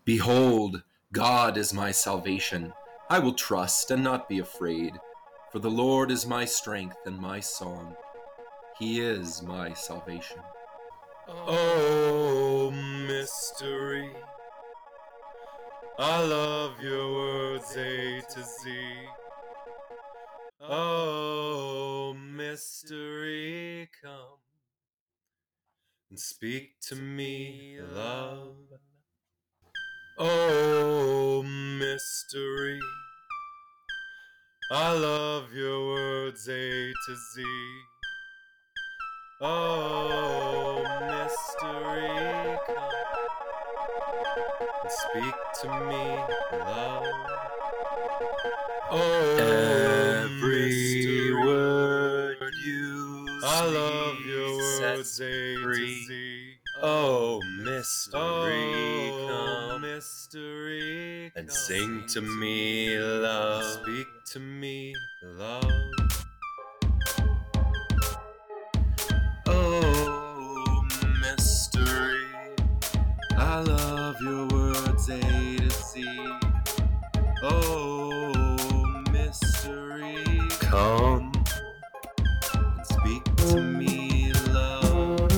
Behold, God is my salvation. I will trust and not be afraid, for the Lord is my strength and my song. He is my salvation. Oh, mystery, I love your words A to Z. Oh, mystery, come and speak to me, love. Oh, mystery, I love your words A to Z. Oh, mystery, come and speak to me, love. Oh, Every word you I speak love your words sets A free. to Z. Oh, mystery, Oh, come mystery, and come. sing to me, love. Speak to me, love. Oh, mystery, I love your words A to Z. Oh, mystery, come and speak to me, love.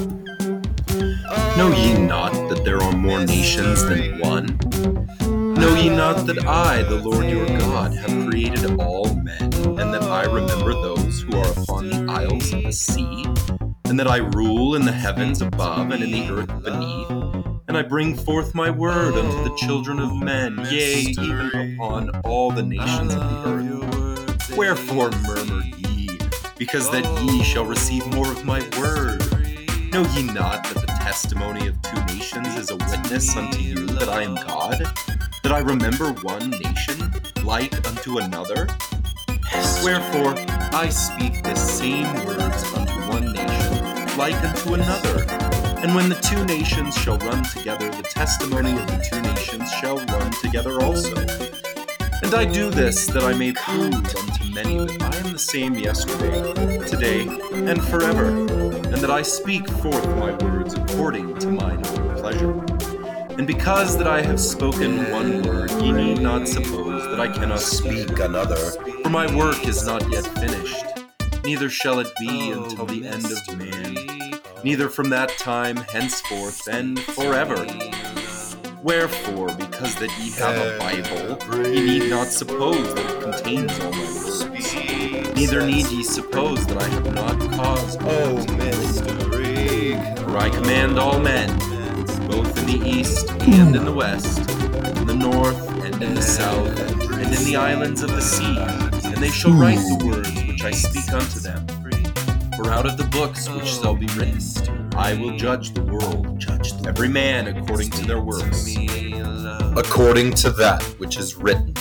Know ye not that there are more nations than one? Know ye not that I, the Lord your God, have created all men, and that I remember those who are upon the isles of the sea, and that I rule in the heavens above and in the earth beneath, and I bring forth my word unto the children of men, yea, even upon all the nations of the earth. Wherefore murmur ye, because that ye shall receive more of my word? Know ye not that the testimony of two nations is a witness unto you that I am God? That I remember one nation like unto another? Wherefore I speak the same words unto one nation like unto another. And when the two nations shall run together, the testimony of the two nations shall run together also. And I do this that I may prove unto many that I am the same yesterday, today, and forever, and that I speak forth my words according to mine own pleasure. And because that I have spoken one word, ye need not suppose that I cannot speak another, for my work is not yet finished, neither shall it be until the end of man, neither from that time henceforth and forever. Wherefore, because that ye have a Bible, ye need not suppose that it contains all my words. Neither need ye suppose that I have not caused. Oh, mystery, For I command all men, both in the east and in the west, in the north and in the south, and in the islands of the sea, and they shall write the words which I speak unto them. For out of the books which shall be written, I will judge the world, every man according to their works, according to that which is written.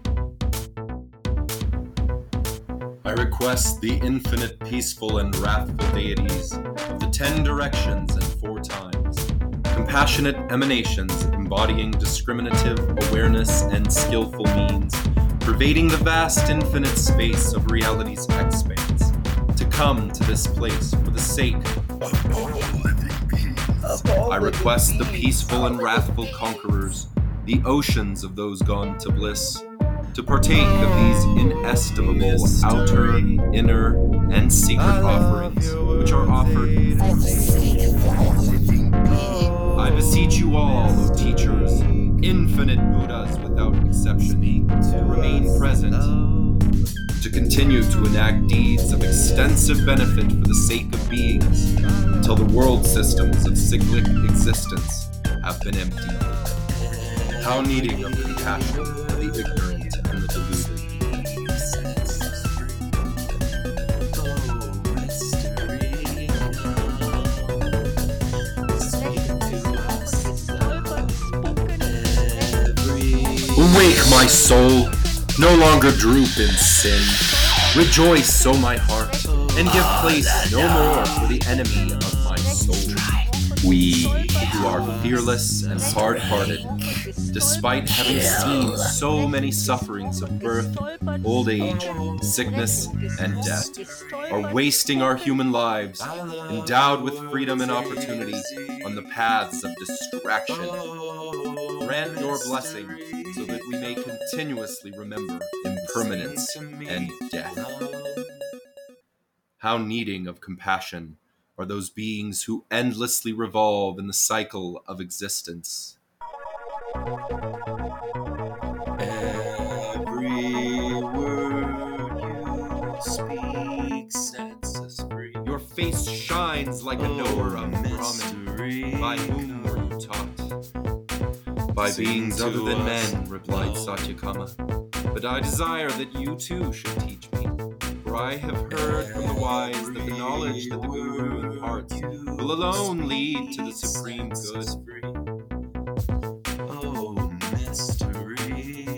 I request the infinite, peaceful, and wrathful deities of the 10 directions and 4 times, compassionate emanations embodying discriminative awareness and skillful means, pervading the vast infinite space of reality's expanse, to come to this place for the sake of all living beings. I request the peaceful and wrathful conquerors, the oceans of those gone to bliss, to partake of these inestimable outer, inner, and secret offerings which are offered. I beseech you all, O teachers, infinite Buddhas without exception, to remain present, to continue to enact deeds of extensive benefit for the sake of beings, until the world systems of cyclic existence have been emptied. How needing of compassion are the ignorant and the deluded. Awake, my soul, no longer droop in sin. Rejoice, O my heart, and give place no more for the enemy of my soul. We who are fearless and hard-hearted, despite having seen so many sufferings of birth, old age, sickness, and death, are wasting our human lives, endowed with freedom and opportunity, on the paths of distraction. grant your blessing so that we may continuously remember impermanence and death. How needing of compassion are those beings who endlessly revolve in the cycle of existence. Every word you speak sets us free. Your face shines like a knower of Brahman. By whom were you taught? By Sing beings to other than us, men, replied Lord. Satyakama. But I desire that you too should teach me. For I have heard from the wise that the knowledge that the Guru imparts will alone lead to the supreme good. Oh, mystery,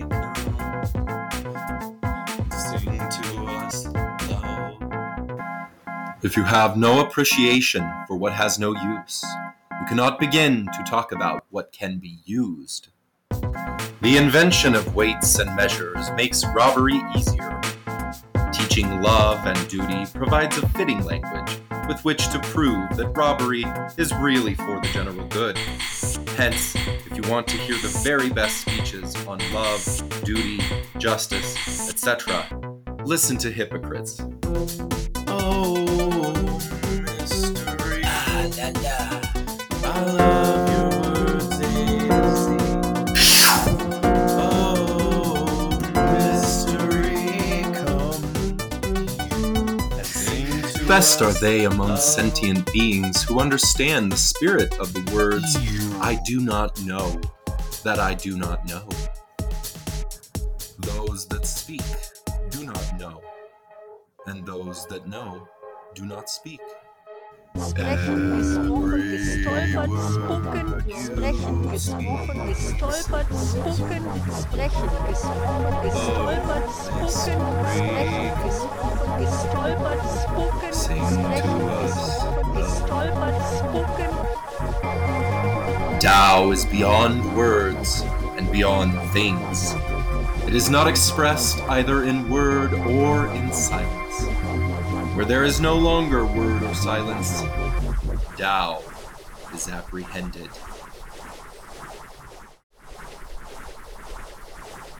sing to us, Lord. If you have no appreciation for what has no use, you cannot begin to talk about what can be used. The invention of weights and measures makes robbery easier. Teaching love and duty provides a fitting language with which to prove that robbery is really for the general good. Hence, if you want to hear the very best speeches on love, duty, justice, etc., listen to hypocrites. Oh, mystery. I love your words easy. Oh, mystery, come. Sing to Best are us, they among love. sentient beings who understand the spirit of the words, I do not know that I do not know. Those that speak do not know, and those that know do not speak. Sprechen, gesprochen, gestolpert, spucken, sprechen, gesprochen, gestolpert, spucken, sprechen, gesprochen, gestolpert, spucken, sprechen, gesprochen, gestolpert, spucken, sprechen, gesprochen, gestolpert, spucken. Tao is beyond words and beyond things. It is not expressed either in word or in silence. Where there is no longer word or silence, Tao is apprehended.